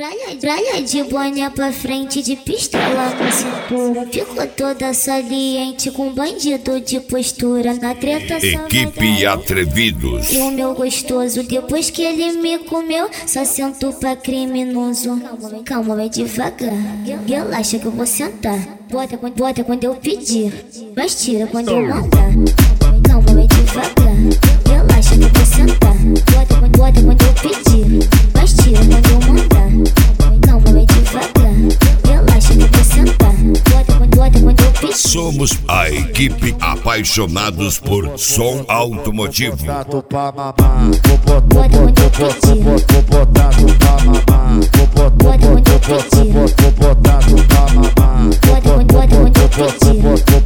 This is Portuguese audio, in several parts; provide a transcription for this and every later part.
Tralha de boné pra frente, de pistola na cintura. Ficou toda saliente com bandido de postura. Na treta só Equipe Atrevidos. E o meu gostoso, depois que ele me comeu, só sento pra criminoso. Calma, vai devagar, relaxa que eu vou sentar. Bota quando eu pedir, mas tira quando eu mandar. Calma, vai devagar, relaxa que eu vou sentar. Bota quando eu pedir, mas tira quando eu mandar. Calma, vai devagar, relaxa que eu vou sentar. Bota quando eu pedir. Somos a equipe apaixonados por som automotivo. Bota quando eu pedir. Bota quando eu pedir. Bota quando eu pedir. Bota quando eu pedir.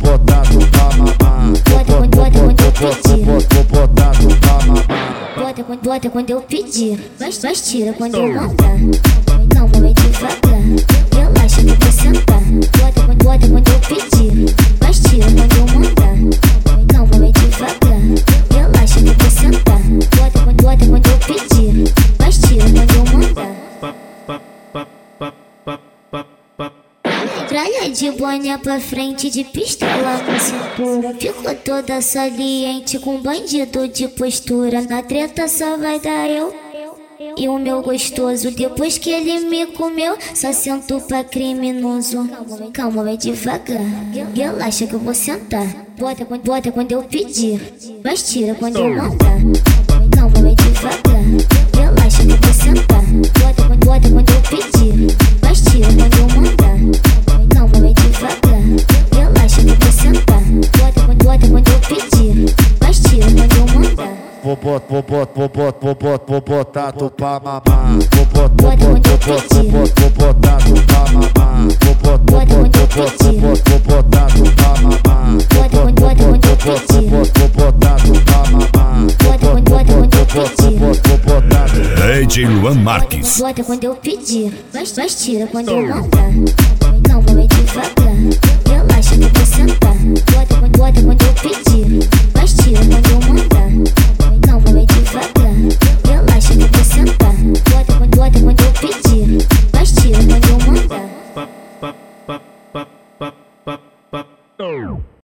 Bota quando eu pedir, mas tira quando eu mandar. Calma, vai devagar, relaxa que eu vou sentar. Bota quando eu pedir, mas tira quando eu mandar. Calma, vai devagar, relaxa que eu vou sentar. Bota quando eu pedir, mas tira quando eu mandar. Tralha de boné pra frente, de pistola na cintura. Ficou toda saliente com bandido de postura. Na treta só vai dar eu e o meu gostoso. Depois que ele me comeu, só sento pra criminoso. Calma, vai devagar, relaxa que eu vou sentar. Bota quando eu pedir, mas tira quando eu mandar. Calma, vai devagar, relaxa que eu vou sentar. Bota quando eu pedir, mas tira quando eu mandar. Calma, vai devagar, relaxa que eu vou sentar. Bota quando eu pedir, mas tira quando eu mandar. Vou botar tu pra mamar. Bota quando eu pedir. Vou botar tu pra mamar. Bota quando eu pedir. Vou botar tu pra mamar. Bota quando eu pedir. Vou botar tu pra mamar. Bota quando eu pedir. Vou botar tu. Lady Luan Marques. Bota quando eu pedir, mas tira quando eu mandar.